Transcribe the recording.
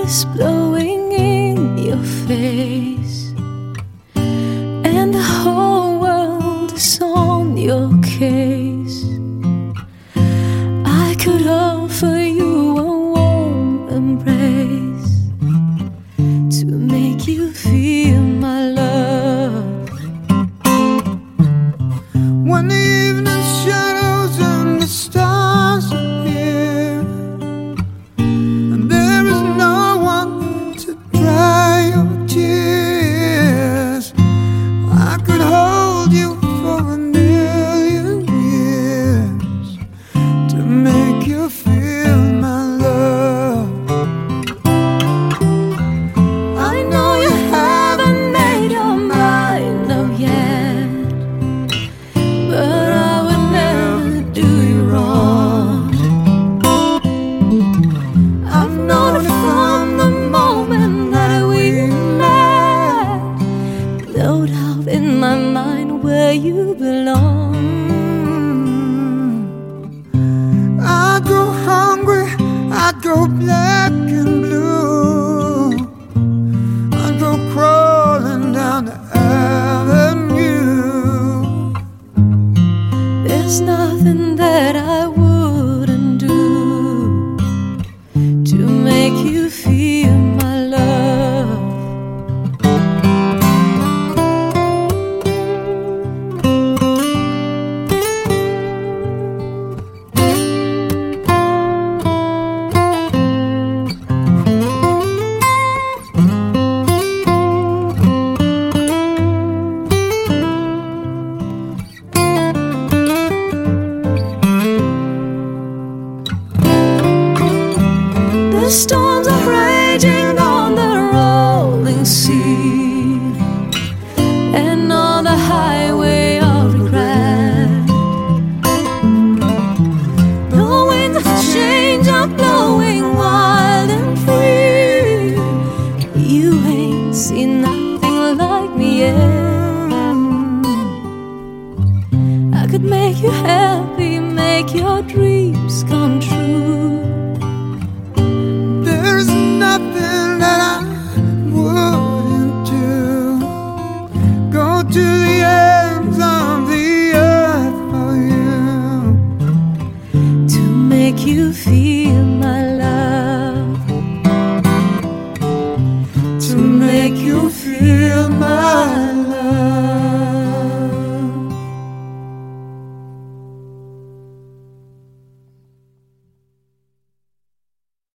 is blowing in your face, and the whole world is on your case. I could offer you a warm embrace to make you feel my love. When the evening shadows and the stars appear, and there is no one to dry your tears, I could hold you for a million years to make you feel my love. I know you haven't made your mind up yet, but I would never do you wrong. I've known it from the moment that we met, no doubt in my mind where you belong. I go hungry, I go black and blue, I go crawling down the avenue. There's nothing that I wouldn't do to make you feel my love. The storms are raging on the rolling sea, and on the highway of regret, the winds of change are blowing wild and free. You ain't seen nothing like me yet. I could make you happy, make your dreams come true. There's nothing that I wouldn't do. Go to the ends of the earth for you, to make you feel my love, to make you feel my